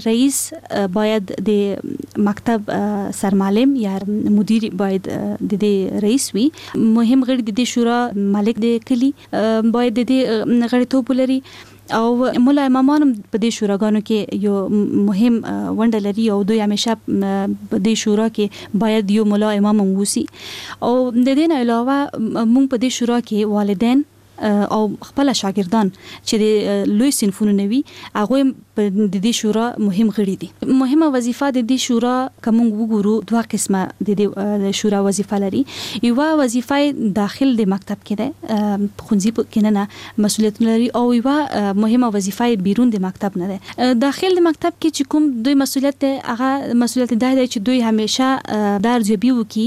رئیس باید د مکتب سرمعلم یا مدیر باید د دې رئیس وي. مهم غړي د دې شورا مالک د کلی باید د دې غړیتوب ولري او مولا امامان په دې شوراګانو کې یو مهم ونډه لري او دوی همیشه په دې شورا کې باید یو مولا امام ووسی. او د دې نه علاوه موږ په دې شورا کې والدین او خپل شاګردان چې د لوی صنفونو نوي هغه په دې شورا مهم غړي دي. مهمه وظیفه د دې شورا کوم وګورو دوه قسمه د دې شورا وظیفه لري. یو وظیفه داخل د مکتب کې ده، خونځي کې نه مسؤلیت لري، او یو مهمه وظیفه بیرون د مکتب نه ده. داخل د مکتب کې چې کوم دوی مسؤلیت ده هغه مسؤلیت ده چې دوی همیشه د ارزیابي وکي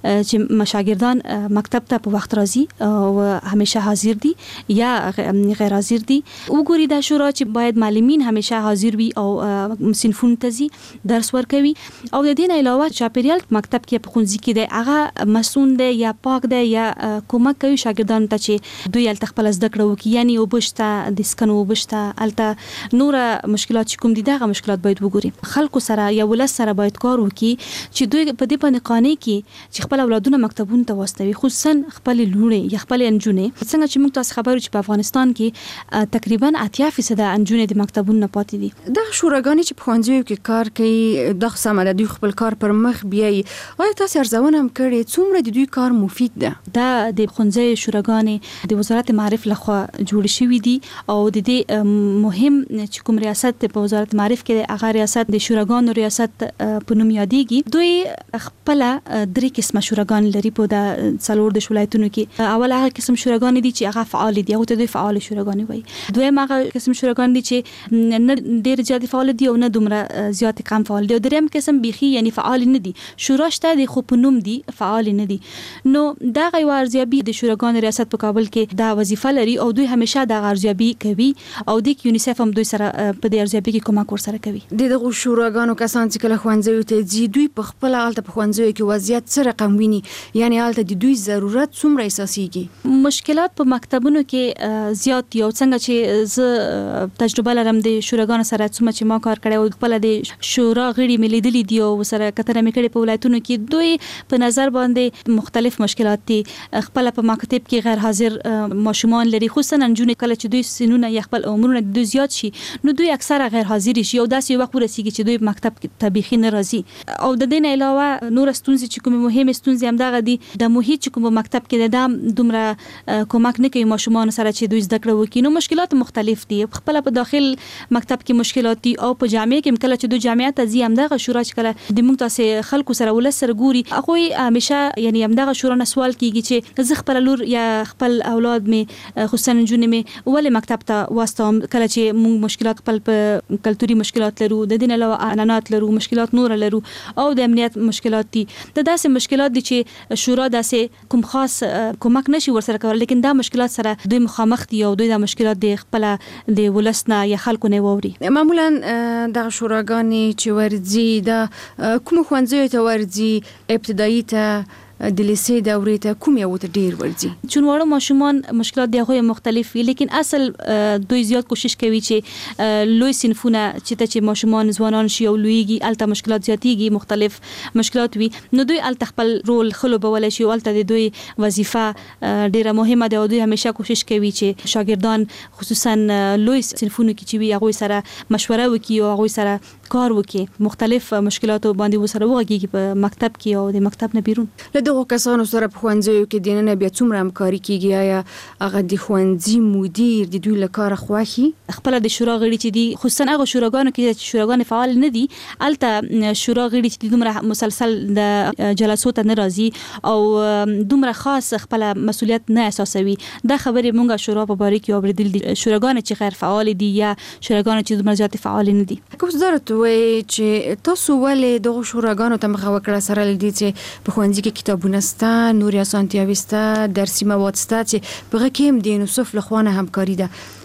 چې شاګردان مکتب ته په وخت راځي او همیشه حاضر دي یا غیر حاضر دي. وګوري دا شورا چې باید معلمین همیشه حاضر وي او صنفونو ته ځي درس ورکوي. او د دې نه علاوه چاپیریال مکتب کې په خونځي کې دی هغه مسون دی یا پاک دی یا کومک کوي شاګردانو ته چې دوی الته خپل زده کړه وکړي، یعنی وبشته د سکنو وبشته الته نور مشکلات چې کوم دي دغه مشکلات باید وګوري. خلکو سره یا ولس سره باید کار وکړي چې دوی په دې باندې قانع کې چې خپل اولادونه مکتبونو ته واستوي، خصوصا خپل لونې یا خپل انجونې. څنګه چې موږ تاسو خبرو چې په افغانستان کې تقریبا 80% انجونې د مکتبونو پاتې دي. د شوراګانې چې په ښوونځیو کې کار کوي د سمه د دوی خپل کار پر مخ بیایي، آیا تاسو ارزونه هم کړې څومره د دوی کار مفید ده؟ دا د ښوونځي شوراګانې د وزارت معارف لخوا جوړ شوي دي او د دې مهم چې کوم ریاست په وزارت معارف کې هغه ریاست د شوراګانو ریاست په نوم یادېږي. دوی خپل درې قسمه شوراګان لري په د څلور د ولایتونو کې. اول هغه قسم شوراګان دي چې هغه فعال دي او ته دوی فعال شوراګان وي. دویم هغه قسم شوراګان دي چې نه ډېر زیات فعال دي او نه دومره زیات کم فعال دي. او دریم قسم بيخي یعنی فعال نه دي، شورا شته دي خو په نوم دي فعال نه دي. نو دا غي ارزیابي د شوراګان ریاست په کابل کې دا وظیفه لري او دوی همیشه دا ارزیابي کوي او د یونیسف هم دوی سره په دې ارزیابي کې کومک ورسره کوي. دغه شوراګانو کسان چې کله ښوونځیو ته ځي دوی په خپل حالت په ښوونځیو کې وضعیت څه رقم ویني، یعنی حالت د دوی ضرورت څومره احساسيږي؟ مشکلات په مکتبونو کې زیات یو څنګه چې ز تجربه لرم د شوراګانو سره څومره چې ما کار کړی او خپل د شورا غړي ملي دي دی او سره کتره مې کړې په ولایتونو کې دوی په نظر باندې مختلف مشکلات دي. خپل په مکتب کې غیر حاضر ماشومان لري، خصوصا انجونې کله چې دوی سنونه یا خپل عمرونه د زیات شي نو دوی اکثره غیر حاضر شي او داسې وخت ورسیږي چې دوی مکتب کې طبيخي نه راځي. او د دې نه علاوه نور ستونزې چې کومه مهمه ستونزې هم دغه دي د محیط چې کوم مکتب کې د دومره کومک نه کوي ماشومان سره چې دوی زده کړه وکړي. نو مشکلات مختلف دي. خپل په داخل مکتب کې مشکلات دي او په جامعه کې کله چې دوی جامعه ته ځي هم دغه شورا چې کله د موږ تاسو خلکو سره ولس سره ګوري هغه همیشه یعنی هم دغه شورا نه سوال کیږي چې زه خپل لور یا خپل اولاد می خصوصا جنونه می ولې مکتب ته واستوم کله چې موږ مشکلات خپل په کلتوري مشکلات لرو، د دین علاوه اعلانات لرو، مشکلات نور لرو او د امنیت مشکلات دي. د داسې مشکلات دي چې شورا داسې کوم خاص کومک نشي ورسره کول، لیکن دا مشکلات سره دوی مخامخ دي او دوی دا مشکلات د خپل د ولسنا یا خلکو نه ووري. معمولا د شوراګانې چې ورځي د کوم ښوونځیو ته ورځي ابتدایي ته د لیسې دورې ته کوم یو ته ډیر ورځي؟ چون وړو ماشومان مشکلات دی هغه مختلف وي، لیکن اصل دوی زیات کوشش کوي چې لوی صنفونه چې ماشومان ځوانان شي او لویږي الته مشکلات زیاتېږي، مختلف مشکلات وي نو دوی الته خپل رول خلوبول شي او الته دوی وظیفه ډیره مهمه ده او دوی همیشه کوشش کوي چې شاګردان خصوصا لوی صنفونه کې چې وي هغه سره مشوره وکړي او هغه سره کار وکړي، مختلف مشکلات باندې وسره وغږیږي په مکتب کې او د مکتب نه بیرون. دغه کسانو سره په ښوونځیو کې د نن بیا څومره همکاري کیږي؟ آیا هغه د ښوونځي مدیر د دوی لپاره خوښي خپل د شورا غړي چې دي خصوصا هغه شوراګانو کې چې شوراګان فعال نه دي الته شورا غړي چې دومره مسلسل د جلسو ته ناراضي او دومره خاص خپل مسؤلیت نه احساسوي. دا خبره مونږه شورا په باره کې اوریدل دي شوراګان چې غیر فعال دي یا شوراګان چې دومره زیات فعال نه دي. کوم ضرورت وي چې تاسو ولې دغه شوراګانو ته مخه وکړه سره لدی چې په ښوونځي کې کتابونه ستا، نوري اسانتیاوي ستا، درسي مواد ستا چې په کې هم د یونیسف له خوا نه همکاري ده؟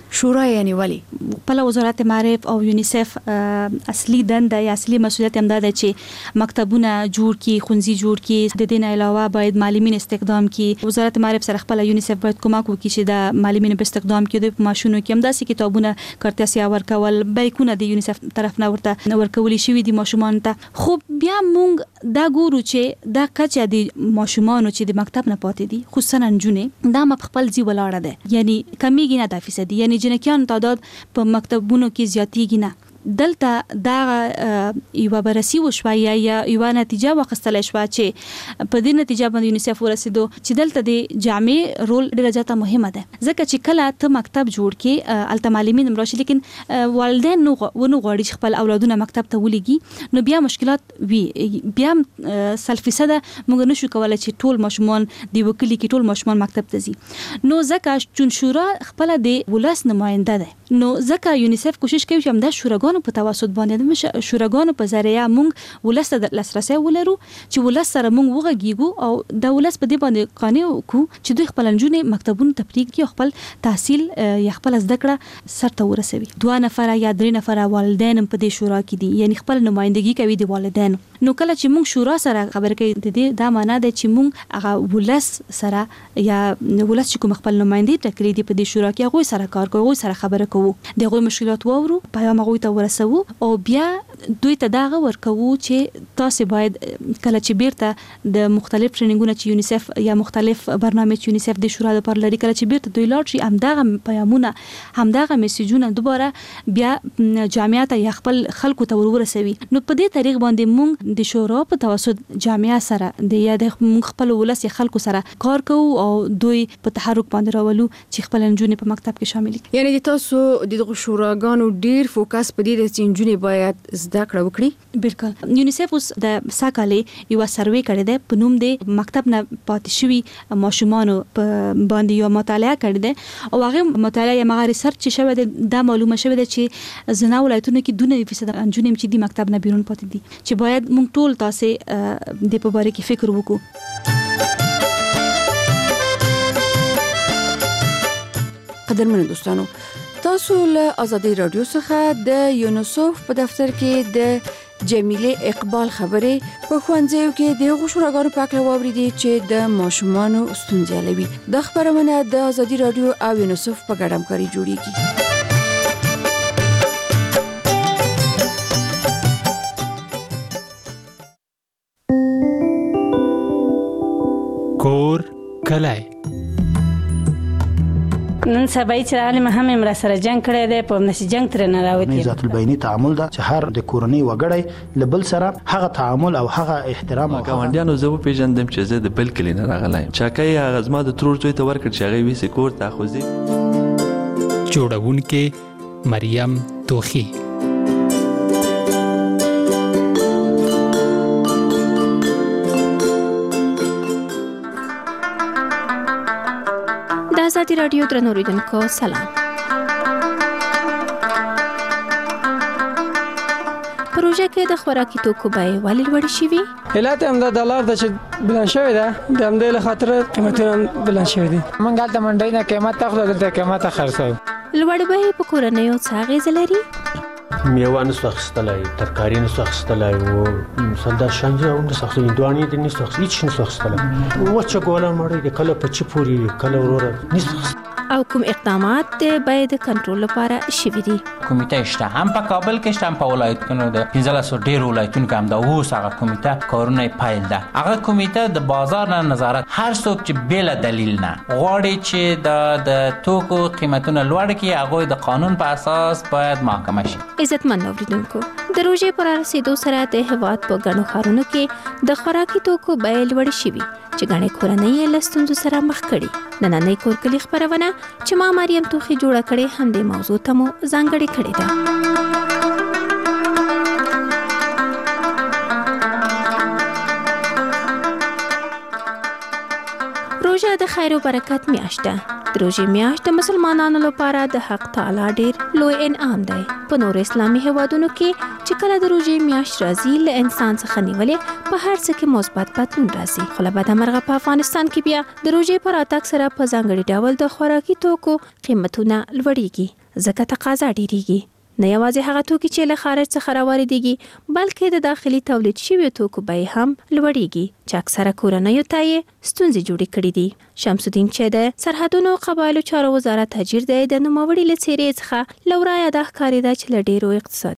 شورا یعنی ولی په وزارت معارف او یونیسف اصلي دنده یا اصلي مسؤلیت هم ده چې مکتبونه جوړ کی، خونځي جوړ کی. د دې نه علاوه باید معلمین استخدام کی. وزارت معارف سره خپل یونیسف باید کومک وکړي چې د معلمین په استخدام کې د ماشونو کې هم داسې کتابونه کارتاسیا ورکول، بیکونه د یونیسف طرف نه ورته ورکول شي د ماشومان ته. خو بیا مونږ دا ګورو چې دا کچه د ماشومان چې د مکتب نه پاتې دي، خصوصا نجونې، دا په خپل ځای ولاړه ده، یعنی کمیږي نه 10%، یعنی جنکیان تعداد په مکتبونو کې زیاتېږي نه. دلته دا یو بررسي وشوه یا یو نتیجه واخیستل شوه چې په دې نتیجه باندې یونیسف ورسېدو چې دلته د جامع رول ډېره زیاته مهمه ده، ځکه چې کله ته مکتب جوړ کې الته معلمین هم راشي، لیکن والدین نو غواړي چې خپل اولادونه مکتب ته ولېږي، نو بیا مشکلات وي. بیا 100% موږ نشو کولای چې ټول ماشومان د وکیل کې ټول ماشومان مکتب ته ځي. نو ځکه چې شورا خپل د ولس نماینده ده، نو ځکه یونیسف کوشش کوي چې هم د شوراګانو په توسط باندې د شوراګانو په ذریعه موږ ولس ته لاسرسي ولرو، چې ولس سره موږ وغږیږو او د ولس په دې باندې قانع وکړو چې دوی خپل نجونې مکتبونو ته پرېږدي او خپل تحصیل یا خپل زده کړه سرته ورسوي. 2 نفره یا 3 نفره والدین په دې شورا کې دي، یعنی خپل نمائندګي کوي د والدینو. نو کله چې موږ شورا سره خبرې کوي، د دې دا معنی ده چې موږ هغه ولس سره یا ولس چې کوم خپل نمائندې ټاکلي دي په دې شورا کې، هغه سره کار کوو، هغه سره خبرې کوو، دغه مشکلات وورو، پیغام هغه ته ورسوو او بیا دوی ته داغه ورکوو چې تاسو باید کله چې بیرته د مختلف ټریننګونو چې یونیسف یا مختلف برنامه چې یونیسف د شورا لپاره لري، کله چې بیرته دوی لاړ شي، همدغه پیغامونه، همدغه میسیجونه دوباره بیا جامعیت یا خپل خلکو ته ورسوي. نو په دې طریق باندې موږ د شورا په توسط جامعه سره د یا د خپل ولس خلکو سره کار کوو او دوی په تحرک باندې راولو چې خپل نجونې په مکتب کې شامل کړي. یعنی تاسو د شوراګانو ډیر فوکس په دې چې نجونې باید زده کړه وکړي. بالکل. یونیسف اوس د ساکالې یو سروې کړی دی په نوم د مکتب نه پاتې شوي ماشومانو په باندې یو مطالعه کړی دی او هغه مطالعه یا هغه ریسرچ چې شوی دی دا معلومه شوی دی چې زنا ولایتونو کې 2% نجونې چې د مکتب نه بیرون پاتې دي، چې باید موږ ټول تاسو د په باره کې فکر وکړو. قدرمن دوستانو، تاسو له آزادي رادیو څخه د یونیسف په دفتر کې د جمیله اقبال خبرې په خوانځیو کې د غوښراګانو په اړه واوریدي چې د ماشومانو ستونزې لوي. د خبرونه د آزادي رادیو او یونیسف په ګډه همکاري جوړیږي. کور کلای نن سبا چې عالم هم امر سره جنگ کړی دی، په نشي جنگ تر نه راوتی. ذات البینی تعامل دا چې هر د کورنۍ وګړی لبل سره هغه تعامل او هغه احترام او ګاونډیانو زه په پیژندم چې زه د بل کلی نه راغلایم. چاکای هغه زما د ترور زوی ته ورکړ چې هغه ویسې کور ته خوځي. جوړونکې مریم توخی. آزادي رادیو درنو اوریدونکو سلام. پروژه کې د خوراکي توکو بیې ولې لوړې شوې؟ علت هم د ډالر د بلند شوی ده، د همدې له خاطر قیمتونه بلند شوي دي. موږ هلته منډۍ نه قیمت اخلو، دلته قیمت خرڅوو. لوړې بیې په کورنیو څه اغېزه لري؟ میوه نسو اخیستلی، ترکاري نسو اخیستلی و مثلا شانجه هم نسو اخیستلی، هندوانې دې نسو اخیستلی، هیڅ نسو اخیستلی. وچه ګوله مړۍ د کله په چه پورې کله وروره نسو اخیستلی. او کوم اقدامات د بیې د کنټرول لپاره شوي دي؟ کمیټه شته، هم په کابل کې شته، هم په ولایتونو د 15 ډېرو ولایتونو کې هم دا اوس هغه کمیټه کارونه پیل ده. هغه کمیټه د بازار نه نظارت، هر څوک چې بلا دلیل نه غواړي چې د توکو قیمتونه لوړ کړي، هغه د قانون په اساس باید محاکمه شي. عزتمن اوریدونکو، د روژې پر رسیدو سره د هیواد په ګڼو ښارونو کې د خوراکي توکو بیې لوړې شوي چې ګڼې کورنۍ یې له ستونزو سره مخ کړي. نننۍ کور کلي خپرونه چې ما مریم توخی جوړه کړې همدې موضوع ته مو ځانګړې کړې ده. روژه د خیر او برکت میاشت ده. د روژې میاشت د مسلمانانو لپاره د حق تعالی ډېر لوی انعام دی. په نور اسلامي هیوادونو کې چې کله د روژې میاشت راځي، له انسان څخه نیولې په هر څه کې مثبت بدلون راځي. خو له بدمرغه په افغانستان کې بیا د روژې په راتګ سره په ځانګړي ډول د خوراکي توکو قیمتونه لوړېږي. ځکه تقاضا ډیریږي. نه یوازې هغه توکي چې له خارج څخه راواردېږي بلکې د داخلي تولید شویو توکو بیې هم لوړېږي چې اکثره کورنیو ته یې ستونزې جوړې کړې دي. شمس الدین چې د سرحدونو قبایلو چارو وزارت اجیر دی د نوموړي له څیرې څخه له ورایه دا ښکارېده چې له ډېرو اقتصادي